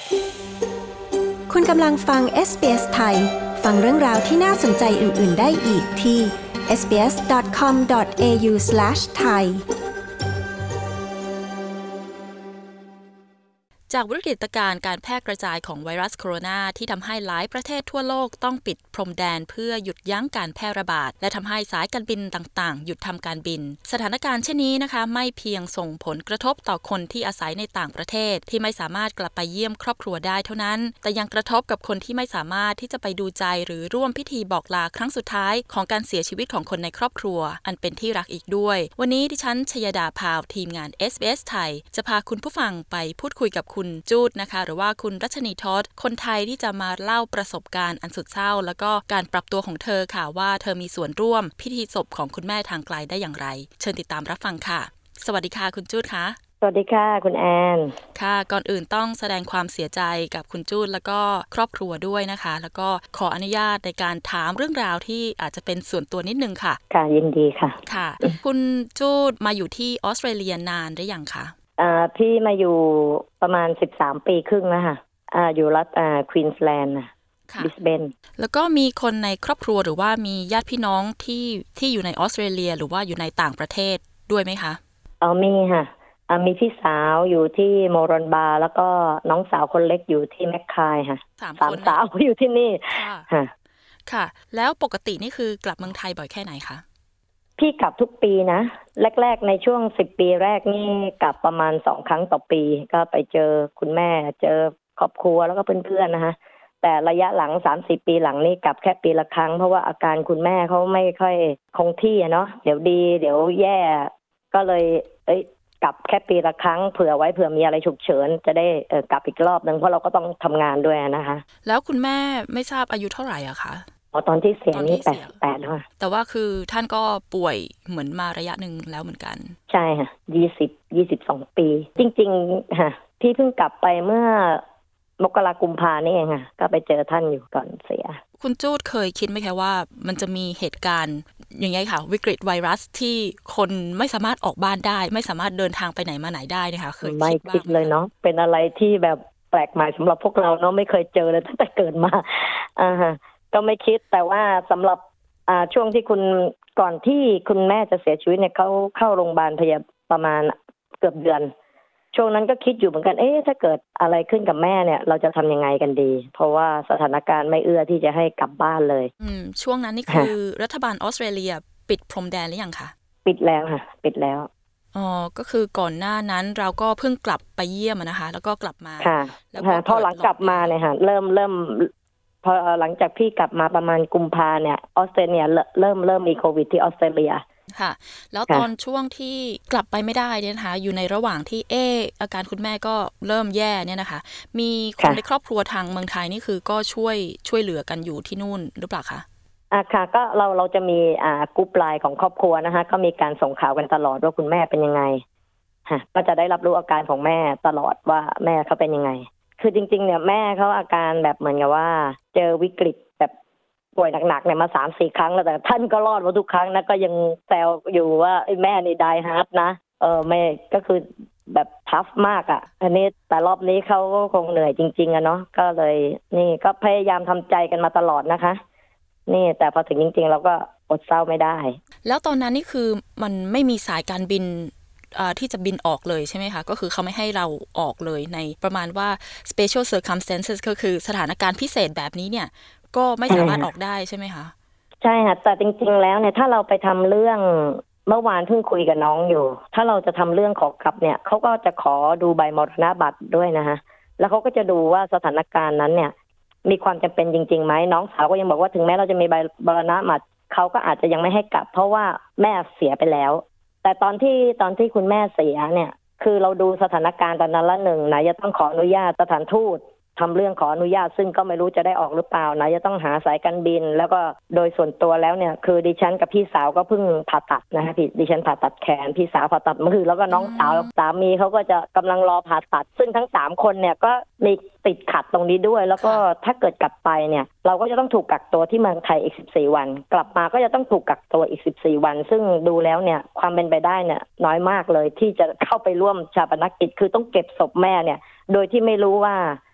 คุณกำลังฟัง SBS ไทยฟังเรื่องราวที่น่าสนใจอื่นๆได้อีกที่ sbs.com.au/thai จากวิกฤตการณ์การแพร่กระจายของไวรัสโคโรนาที่ทำให้หลายประเทศทั่วโลกต้องปิดพรมแดนเพื่อหยุดยั้งการแพร่ระบาดและทำให้สายการบินต่างๆหยุดทำการบินสถานการณ์เช่นนี้นะคะไม่เพียงส่งผลกระทบต่อคนที่อาศัยในต่างประเทศที่ไม่สามารถกลับไปเยี่ยมครอบครัวได้เท่านั้นแต่ยังกระทบกับคนที่ไม่สามารถที่จะไปดูใจหรือร่วมพิธีบอกลาครั้งสุดท้ายของการเสียชีวิตของคนในครอบครัวอันเป็นที่รักอีกด้วยวันนี้ดิฉันชยดาภาวทีมงาน SBS ไทยจะพาคุณผู้ฟังไปพูดคุยกับคุณจูดนะคะหรือว่าคุณรัชนีทอดคนไทยที่จะมาเล่าประสบการณ์อันสุดเศร้าแล้วก็การปรับตัวของเธอค่ะว่าเธอมีส่วนร่วมพิธีศพของคุณแม่ทางไกลได้อย่างไรเชิญติดตามรับฟังค่ะสวัสดีค่ะคุณจูดค่ะสวัสดีค่ะคุณแอนค่ะก่อนอื่นต้องแสดงความเสียใจกับคุณจูดแล้วก็ครอบครัวด้วยนะคะแล้วก็ขออนุญาตในการถามเรื่องราวที่อาจจะเป็นส่วนตัวนิดนึงค่ะค่ะยินดีค่ะค่ะคุณจูดมาอยู่ที่ออสเตรเลียนานหรือยังคะพี่มาอยู่ประมาณ13ปีครึ่งแล้วค่ะอยู่รัฐควีนสแลนด์บิสเบนแล้วก็มีคนในครอบครัวหรือว่ามีญาติพี่น้องที่อยู่ในออสเตรเลียหรือว่าอยู่ในต่างประเทศด้วยไหมคะมีค่ะมีพี่สาวอยู่ที่โมรอนบาแล้วก็น้องสาวคนเล็กอยู่ที่แมคคายค่ะสามสาวอยู่ที่นี่ค่ะแล้วปกตินี่คือกลับเมืองไทยบ่อยแค่ไหนคะพี่กลับทุกปีนะแรกๆในช่วง10ปีแรกนี่กลับประมาณ2ครั้งต่อปีก็ไปเจอคุณแม่เจอครอบครัวแล้วก็เพื่อนๆนะคะแต่ระยะหลัง 3-4 ปีหลังนี่กลับแค่ปีละครั้งเพราะว่าอาการคุณแม่เขาไม่ค่อยคงที่เนาะเดี๋ยวดีเดี๋ยวแย่ก็เลยกลับแค่ปีละครั้งเผื่อไว้เผื่อมีอะไรฉุกเฉินจะได้กลับอีกรอบนึงเพราะเราก็ต้องทำงานด้วยนะคะแล้วคุณแม่ไม่ทราบอายุเท่าไหร่อะคะตอนที่เสียนี่88ค่ะแต่ว่าคือท่านก็ป่วยเหมือนมาระยะหนึ่งแล้วเหมือนกันใช่ค่ะ22 ปีจริงๆค่ะที่เพิ่งกลับไปเมื่อมกราคมกุมภานี่เองค่ะก็ไปเจอท่านอยู่ก่อนเสียคุณจูดเคยคิดไหมคะว่ามันจะมีเหตุการณ์อย่างไงค่ะวิกฤตไวรัสที่คนไม่สามารถออกบ้านได้ไม่สามารถเดินทางไปไหนมาไหนได้นะคะเคยคิดบ้างไม่คิดเลยเนาะเป็นอะไรที่แบบแปลกใหม่สำหรับพวกเราเนาะไม่เคยเจอเลยตั้งแต่เกิดมาก็ไม่คิดแต่ว่าสำหรับช่วงที่ก่อนที่คุณแม่จะเสียชีวิตเนี่ยเขาเข้าโรงพยาบาลประมาณเกือบเดือนช่วงนั้นก็คิดอยู่เหมือนกันถ้าเกิดอะไรขึ้นกับแม่เนี่ยเราจะทำยังไงกันดีเพราะว่าสถานการณ์ไม่เอื้อที่จะให้กลับบ้านเลยช่วงนั้นนี่คือรัฐบาลออสเตรเลียปิดพรมแดนหรือยังคะปิดแล้วค่ะปิดแล้วก็คือก่อนหน้านั้นเราก็เพิ่งกลับไปเยี่ยมนะคะแล้วก็กลับมาค่ะแล้วพอหลังกลับมาเนี่ยค่ะเริ่มพอหลังจากพี่กลับมาประมาณกุมภาเนี่ยออสเตรเลียเริ่มมีโควิดที่ออสเตรเลียค่ะแล้วตอนช่วงที่กลับไปไม่ได้เนี่ยนะคะอยู่ในระหว่างที่อาการคุณแม่ก็เริ่มแย่เนี่ยนะคะมีคนในครอบครัวทางเมืองไทยนี่คือก็ช่วยเหลือกันอยู่ที่นู่นหรือเปล่าคะค่ะก็เราจะมีกรุ๊ปไลน์ของครอบครัวนะคะก็มีการส่งข่าวกันตลอดว่าคุณแม่เป็นยังไงก็จะได้รับรู้อาการของแม่ตลอดว่าแม่เขาเป็นยังไงคือจริงๆเนี่ยแม่เขาอาการแบบเหมือนกับว่าเจอวิกฤตแบบป่วยหนักๆเนี่ยมา 3-4 ครั้งแล้วแต่ท่านก็รอดมาทุกครั้งนะก็ยังแซวอยู่ว่าแม่นี่ไดฮาร์ดนะแม่ก็คือแบบทัฟมากอันนี้แต่รอบนี้เขาก็คงเหนื่อยจริงๆเนาะก็เลยนี่ก็พยายามทำใจกันมาตลอดนะคะนี่แต่พอถึงจริงๆเราก็อดเศร้าไม่ได้แล้วตอนนั้นนี่คือมันไม่มีสายการบินที่จะบินออกเลยใช่ไหมคะก็คือเขาไม่ให้เราออกเลยในประมาณว่า special circumstances ก็คือสถานการณ์พิเศษแบบนี้เนี่ยก็ไม่สามารถออกได้ใช่ไหมคะใช่ค่ะแต่จริงๆแล้วเนี่ยถ้าเราไปทำเรื่องเมื่อวานเพิ่งคุยกับน้องอยู่ถ้าเราจะทำเรื่องขอกลับเนี่ยเขาก็จะขอดูใบมรณบัตรด้วยนะคะแล้วเขาก็จะดูว่าสถานการณ์นั้นเนี่ยมีความจำเป็นจริงๆไหมน้องสาวก็ยังบอกว่าถึงแม้เราจะมีใบมรณบัตรเขาก็อาจจะยังไม่ให้กลับเพราะว่าแม่เสียไปแล้วแต่ตอนที่คุณแม่เสียเนี่ยคือเราดูสถานการณ์ตอนนั้นละหนึ่งนะจะต้องขออนุญาตสถานทูตทำเรื่องขออนุญาตซึ่งก็ไม่รู้จะได้ออกหรือเปล่านะจะต้องหาสายการบินแล้วก็โดยส่วนตัวแล้วเนี่ยคือดิฉันกับพี่สาวก็เพิ่งผ่าตัดนะคะดิฉันผ่าตัดแขนพี่สาวผ่าตัดมือแล้วก็น้องสาวสามีเขาก็จะกำลังรอผ่าตัดซึ่งทั้ง3คนเนี่ยก็มีติดขัดตรงนี้ด้วยแล้วก็ถ้าเกิดกลับไปเนี่ยเราก็จะต้องถูกกักตัวที่เมืองไทยอีก14วันกลับมาก็จะต้องถูกกักตัวอีก14วันซึ่งดูแล้วเนี่ยความเป็นไปได้เนี่ยน้อยมากเลยที่จะเข้าไปร่วมชาปนกิจคือต้องเก็บศพแม่เนี่ยโดยที่ไม่รู้ว่า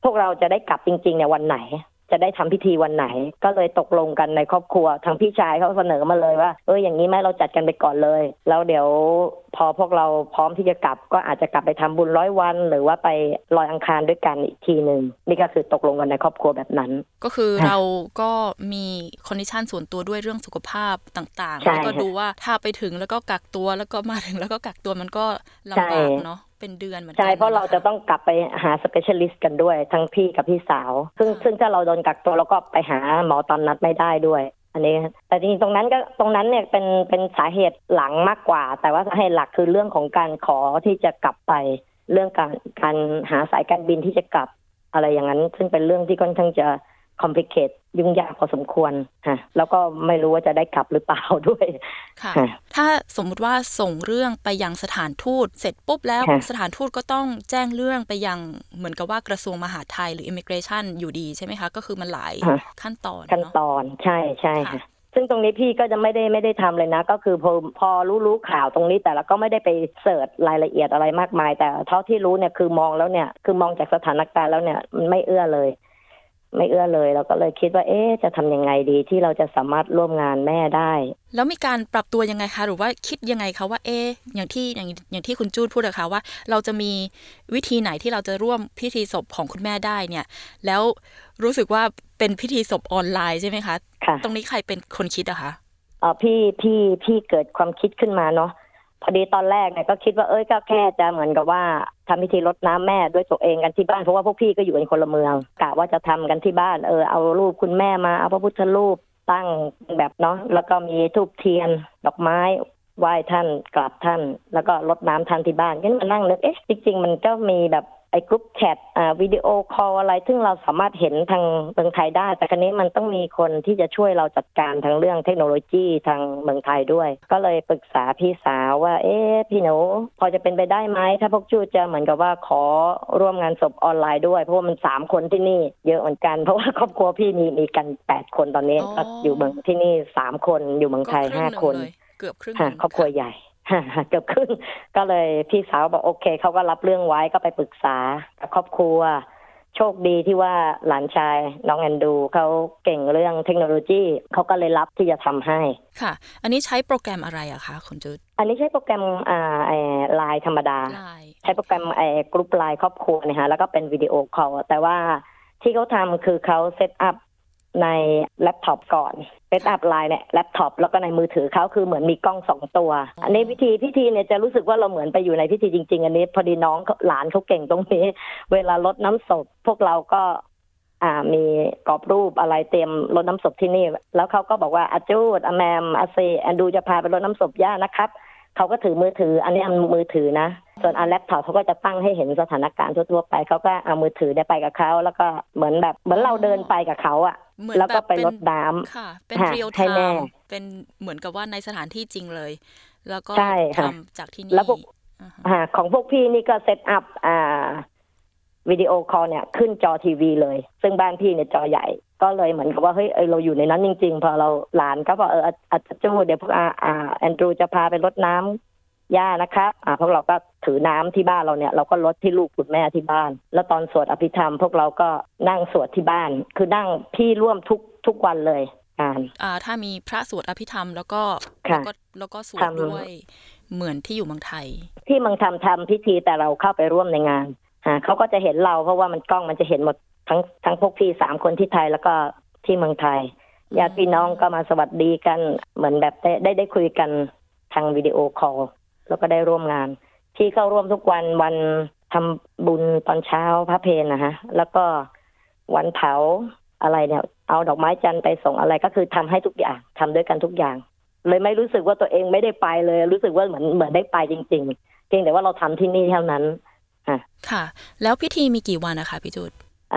พวกเราจะได้กลับจริงๆเนี่ยวันไหนจะได้ทำพิธีวันไหนก็เลยตกลงกันในครอบครัวทางพี่ชายเขาเสนอมาเลยว่าอย่างนี้ไหมเราจัดกันไปก่อนเลยแล้วเดี๋ยวพอพวกเราพร้อมที่จะกลับก็อาจจะกลับไปทำบุญ100 วันหรือว่าไปลอยอังคารด้วยกันอีกทีนึงนี่ก็คือตกลงกันในครอบครัวแบบนั้นก็คือเราก็มีคอนดิชันส่วนตัวด้วยเรื่องสุขภาพต่างๆแล้วก็ดูว่าถ้าไปถึงแล้วก็กักตัวแล้วก็มาถึงแล้วก็กักตัวมันก็ลำบากเนาะเป็นเดือนเหมือนกันใช่เพราะเราจะต้องกลับไปหา specialist กันด้วยทั้งพี่กับพี่สาวซึ่งถ้าเราโดนกักตัวเราก็ไปหาหมอตามนัดไม่ได้ด้วยอันนี้แต่จริงๆตรงนั้นเนี่ยเป็นสาเหตุหลังมากกว่าแต่ว่าสาเหตุหลักคือเรื่องของการขอที่จะกลับไปเรื่องการหาสายการบินที่จะกลับอะไรอย่างนั้นซึ่งเป็นเรื่องที่ค่อนข้างจะcomplicate ยุ่งยากพอสมควรค่ะแล้วก็ไม่รู้ว่าจะได้กลับหรือเปล่าด้วยค่ะถ้าสมมุติว่าส่งเรื่องไปยังสถานทูตเสร็จปุ๊บแล้วสถานทูตก็ต้องแจ้งเรื่องไปยังเหมือนกับว่ากระทรวงมหาดไทยหรือ Immigration อยู่ดีใช่ไหมคะก็คือมันหลายขั้นตอนใช่ค่ะซึ่งตรงนี้พี่ก็จะไม่ได้ทำเลยนะก็คือพอรู้ข่าวตรงนี้แต่ละก็ไม่ได้ไปเสิร์ชรายละเอียดอะไรมากมายแต่เท่าที่รู้เนี่ยคือมองแล้วเนี่ยคือมองจากสถานการณ์แล้วเนี่ยมันไม่เอื้อเลยเราก็เลยคิดว่าจะทำยังไงดีที่เราจะสามารถร่วมงานแม่ได้แล้วมีการปรับตัวยังไงคะหรือว่าคิดยังไงคะว่าอย่างที่คุณจูดพูดนะคะว่าเราจะมีวิธีไหนที่เราจะร่วมพิธีศพของคุณแม่ได้เนี่ยแล้วรู้สึกว่าเป็นพิธีศพออนไลน์ใช่ไหมคะตรงนี้ใครเป็นคนคิดอะคะพี่เกิดความคิดขึ้นมาเนาะพอดีตอนแรกเนี่ยก็คิดว่าก็แค่จะเหมือนกับว่าทำพิธีรดน้ำแม่ด้วยตัวเองกันที่บ้านเพราะว่าพวกพี่ก็อยู่ในคนละเมืองกะว่าจะทำกันที่บ้านเอารูปคุณแม่มาเอาพระพุทธรูปตั้งแบบเนาะแล้วก็มีธูปเทียนดอกไม้ไหว้ท่านกราบท่านแล้วก็รดน้ำท่านที่บ้านก็มานั่งนึกจริงๆมันก็มีแบบไอ้กรุ๊ปแชทวิดีโอคอลอะไรซึ่งเราสามารถเห็นทางเมืองไทยได้แต่ครั้นี้มันต้องมีคนที่จะช่วยเราจัดการทางเรื่องเทคโนโลยีทางเมืองไทยด้วยก็เลยปรึกษาพี่สาวว่าพี่หนูพอจะเป็นไปได้ไหมถ้าพวกจูจะเหมือนกับว่าขอร่วมงานศพออนไลน์ด้วยเพราะว่ามัน3 คนที่นี่เยอะเหมือนกันเพราะว่าครอบครัวพี่มีกัน8 คนตอนนี้ก็อยู่เมืองที่นี่3 คนอยู่เมืองไทย5 คนเกือบครึ่งครอบครัวใหญ่เกือบครึ่งก็เลยพี่สาวบอกโอเคเขาก็รับเรื่องไว้ก็ไปปรึกษากับครอบครัวโชคดีที่ว่าหลานชายน้องแอนดูเขาเก่งเรื่องเทคโนโลยีเขาก็เลยรับที่จะทำให้ค่ะอันนี้ใช้โปรแกรมอะไรอะคะคุณจุดอันนี้ใช้โปรแกรมไลน์ธรรมดาใช้โปรแกรมกรุ๊ปไลน์ครอบครัวนะคะแล้วก็เป็นวิดีโอคอลแต่ว่าที่เขาทำคือเขาเซตอัพในแล็ปท็อปก่อนเซตอัพไลน์เนี่ยแล็ปท็อปแล้วก็ในมือถือเขาคือเหมือนมีกล้อง2 ตัวอันนี้พิธีเนี่ยจะรู้สึกว่าเราเหมือนไปอยู่ในพิธีจริงๆอันนี้พอดีน้องหลานเขาเก่งตรงนี้เวลารดน้ำศพพวกเราก็มีกรอบรูปอะไรเตรียมรดน้ำศพที่นี่แล้วเขาก็บอกว่าอาจูดอาแมมอาเซแอนดูจะพาไปรดน้ำศพย่านะครับเขาก็ถือมือถืออันนี้มือถือนะส่วนแล็ปท็อปเขาก็จะตั้งให้เห็นสถานการณ์ทั่วๆไปเขาก็เอามือถือไปกับเขาแล้วก็เหมือนเราเดินไปกับเขาอะแล้วก็ไปรดน้ำค่ะเป็นเรียลไทม์เป็นเหมือนกับว่าในสถานที่จริงเลยแล้วก็ทำจากที่นี่แล้วของพวกพี่นี่ก็เซตอัพวิดีโอคอลเนี่ยขึ้นจอทีวีเลยซึ่งบ้านพี่เนี่ยจอใหญ่ก็เลยเหมือนกับว่าเราอยู่ในนั้นจริงๆพอเราหลานก็บอกอาจจะจูเดี๋ยวพวกแอนดรูจะพาไปรดน้ำย่านะครับพวกเราก็ถือน้ำที่บ้านเราเนี่ยเราก็รดที่ลูกคุณแม่ที่บ้านแล้วตอนสวดอภิธรรมพวกเราก็นั่งสวดที่บ้านคือนั่งพี่ร่วมทุกวันเลยถ้ามีพระสวดอภิธรรมแล้วก็สวดด้วยเหมือนที่อยู่เมืองไทยที่เมืองทำพิธีแต่เราเข้าไปร่วมในงานเขาก็จะเห็นเราเพราะว่ามันกล้องมันจะเห็นหมดทั้งพวกพี่3 คนที่ไทยแล้วก็ที่เมืองไทยญาติพี่น้องก็มาสวัสดีกันเหมือนแบบได้คุยกันทางวิดีโอคอลแล้วก็ได้ร่วมงานที่เข้าร่วมทุกวันทำบุญตอนเช้าพระเพลนะฮะแล้วก็วันเผาอะไรเนี่ยเอาดอกไม้จันทร์ไปส่งอะไรก็คือทำให้ทุกอย่างทำด้วยกันทุกอย่างเลยไม่รู้สึกว่าตัวเองไม่ได้ไปเลยรู้สึกว่าเหมือนได้ไปจริงๆเพียงแต่ว่าเราทำที่นี่เท่านั้นค่ะแล้วพิธีมีกี่วันนะคะพี่จุด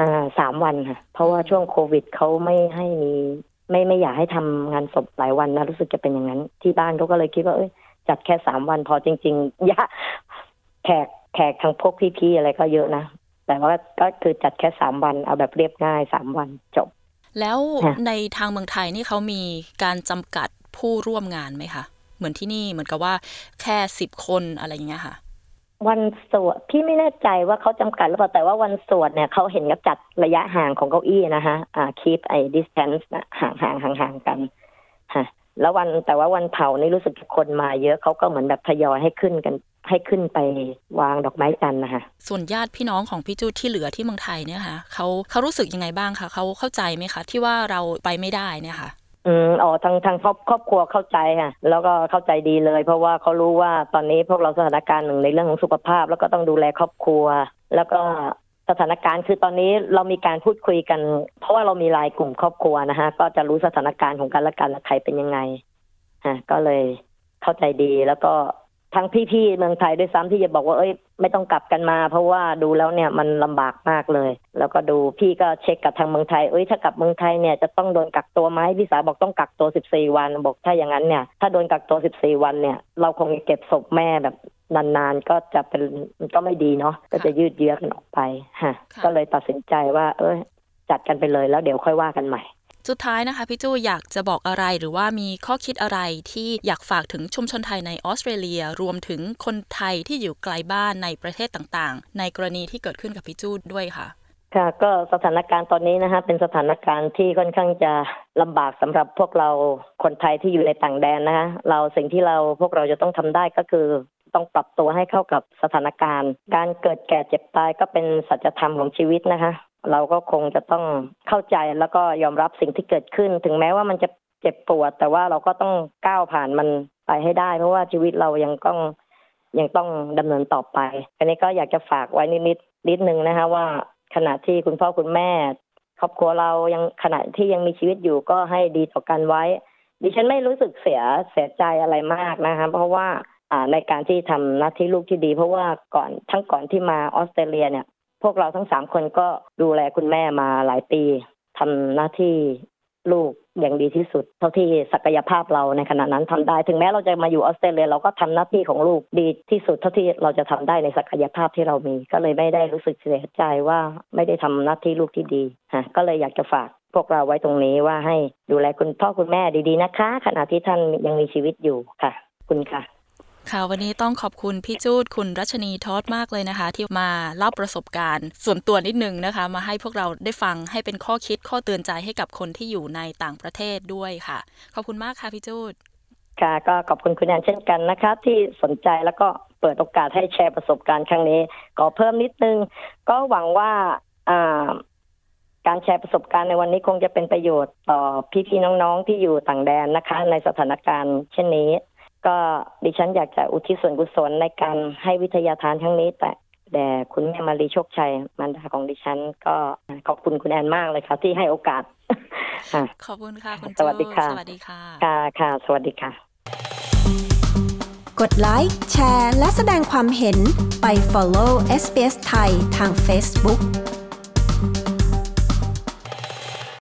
3 วันค่ะเพราะว่าช่วงโควิดเขาไม่ให้มีไม่อยากให้ทำงานศพหลายวันนะรู้สึกจะเป็นอย่างนั้นที่บ้านเขาก็เลยคิดว่าจัดแค่3 วันพอจริงๆแขกทั้งพวกพี่ๆอะไรก็เยอะนะแต่ว่าก็คือจัดแค่3 วันเอาแบบเรียบง่าย3 วันจบแล้วในทางเมืองไทยนี่เขามีการจำกัดผู้ร่วมงานไหมคะเหมือนที่นี่เหมือนกับว่าแค่10 คนอะไรอย่างเงี้ยค่ะวันสวดพี่ไม่แน่ใจว่าเขาจำกัดหรือเปล่าแต่ว่าวันสวดเนี่ยเขาเห็นกับจัดระยะห่างของเก้าอี้นะคะkeep distance นะห่างกันฮะแล้วแต่ว่าวันเผานี่รู้สึกคนมาเยอะเขาก็เหมือนแบบทยอยให้ขึ้นไปวางดอกไม้จันทร์นะคะส่วนญาติพี่น้องของพี่จูดที่เหลือที่เมืองไทยเนี่ยค่ะเขารู้สึกยังไงบ้างคะเขาเข้าใจไหมคะที่ว่าเราไปไม่ได้เนี่ยค่ะทางครอบครัวเข้าใจค่ะแล้วก็เข้าใจดีเลยเพราะว่าเขารู้ว่าตอนนี้พวกเราสถานการณ์หนึ่งในเรื่องของสุขภาพแล้วก็ต้องดูแลครอบครัวแล้วก็สถานการณ์คือตอนนี้เรามีการพูดคุยกันเพราะว่าเรามีไลน์กลุ่มครอบครัวนะคะก็จะรู้สถานการณ์ของกันและกันใครเป็นยังไงก็เลยเข้าใจดีแล้วก็ทั้งพี่ๆเมืองไทยด้วยซ้ำที่จะบอกว่าไม่ต้องกลับกันมาเพราะว่าดูแล้วเนี่ยมันลำบากมากเลยแล้วก็ดูพี่ก็เช็คกับทางเมืองไทยถ้ากลับเมืองไทยเนี่ยจะต้องโดนกักตัวไหมพี่สาวบอกต้องกักตัว14วันบอกถ้าอย่างนั้นเนี่ยถ้าโดนกักตัว14วันเนี่ยเราคงจะเก็บศพแม่แบบนานๆก็จะเป็นก็ไม่ดีเนาะก็จะยืดเยื้อกันออกไปก็เลยตัดสินใจว่าจัดกันไปเลยแล้วเดี๋ยวค่อยว่ากันใหม่สุดท้ายนะคะพี่จู้อยากจะบอกอะไรหรือว่ามีข้อคิดอะไรที่อยากฝากถึงชุมชนไทยในออสเตรเลียรวมถึงคนไทยที่อยู่ไกลบ้านในประเทศต่างๆในกรณีที่เกิดขึ้นกับพี่จู้ด้วยค่ะค่ะก็สถานการณ์ตอนนี้นะคะเป็นสถานการณ์ที่ค่อนข้างจะลำบากสำหรับพวกเราคนไทยที่อยู่ในต่างแดนนะคะสิ่งที่พวกเราจะต้องทำได้ก็คือต้องปรับตัวให้เข้ากับสถานการณ์การเกิดแก่เจ็บตายก็เป็นสัจธรรมของชีวิตนะคะเราก็คงจะต้องเข้าใจแล้วก็ยอมรับสิ่งที่เกิดขึ้นถึงแม้ว่ามันจะเจ็บปวดแต่ว่าเราก็ต้องก้าวผ่านมันไปให้ได้เพราะว่าชีวิตเรายังต้องดำเนินต่อไปอันนี้ก็อยากจะฝากไว้นิดนึงนะคะว่าขณะที่คุณพ่อคุณแม่ครอบครัวเรายังขณะที่ยังมีชีวิตอยู่ก็ให้ดีต่อกันไว้ดิฉันไม่รู้สึกเสียใจอะไรมากนะคะเพราะว่าในการที่ทำหน้าที่ลูกที่ดีเพราะว่าก่อนที่มาออสเตรเลียเนี่ยพวกเราทั้ง3คนก็ดูแลคุณแม่มาหลายปีทำหน้าที่ลูกอย่างดีที่สุดเท่าที่ศักยภาพเราในขณะนั้นทำได้ถึงแม้เราจะมาอยู่ออสเตรเลียเราก็ทำหน้าที่ของลูกดีที่สุดเท่าที่เราจะทำได้ในศักยภาพที่เรามีก็เลยไม่ได้รู้สึกเสียใจว่าไม่ได้ทำหน้าที่ลูกที่ดีก็เลยอยากจะฝากพวกเราไว้ตรงนี้ว่าให้ดูแลคุณพ่อคุณแม่ดีๆนะคะขณะที่ท่านยังมีชีวิตอยู่ค่ะคุณค่ะค่ะวันนี้ต้องขอบคุณพี่จูดคุณรัชนีทอดมากเลยนะคะที่มาเล่าประสบการณ์ส่วนตัวนิดนึงนะคะมาให้พวกเราได้ฟังให้เป็นข้อคิดข้อเตือนใจให้กับคนที่อยู่ในต่างประเทศด้วยค่ะขอบคุณมากค่ะพี่จูดค่ะก็ขอบคุณคุณแอนเช่นกันนะคะที่สนใจแล้วก็เปิดโอกาสให้แชร์ประสบการณ์ครั้งนี้ขอเพิ่มนิดนึงก็หวังว่าการแชร์ประสบการณ์ในวันนี้คงจะเป็นประโยชน์ต่อพี่ๆน้องๆที่อยู่ต่างแดนนะคะในสถานการณ์เช่นนี้ก็ดิฉันอยากจะอุทิศส่วนกุศลในการให้วิทยาทานครั้งนี้แต่คุณแม่มารีโชคชัยมารดาของดิฉันก็ขอบคุณคุณแอนมากเลยค่ะที่ให้โอกาสขอบคุณค่ะคุณจูสวัสดีค่ะสวัสดีค่ะค่ะสวัสดีค่ะกดไลค์แชร์และแสดงความเห็นไป follow SBS ไทยทาง Facebook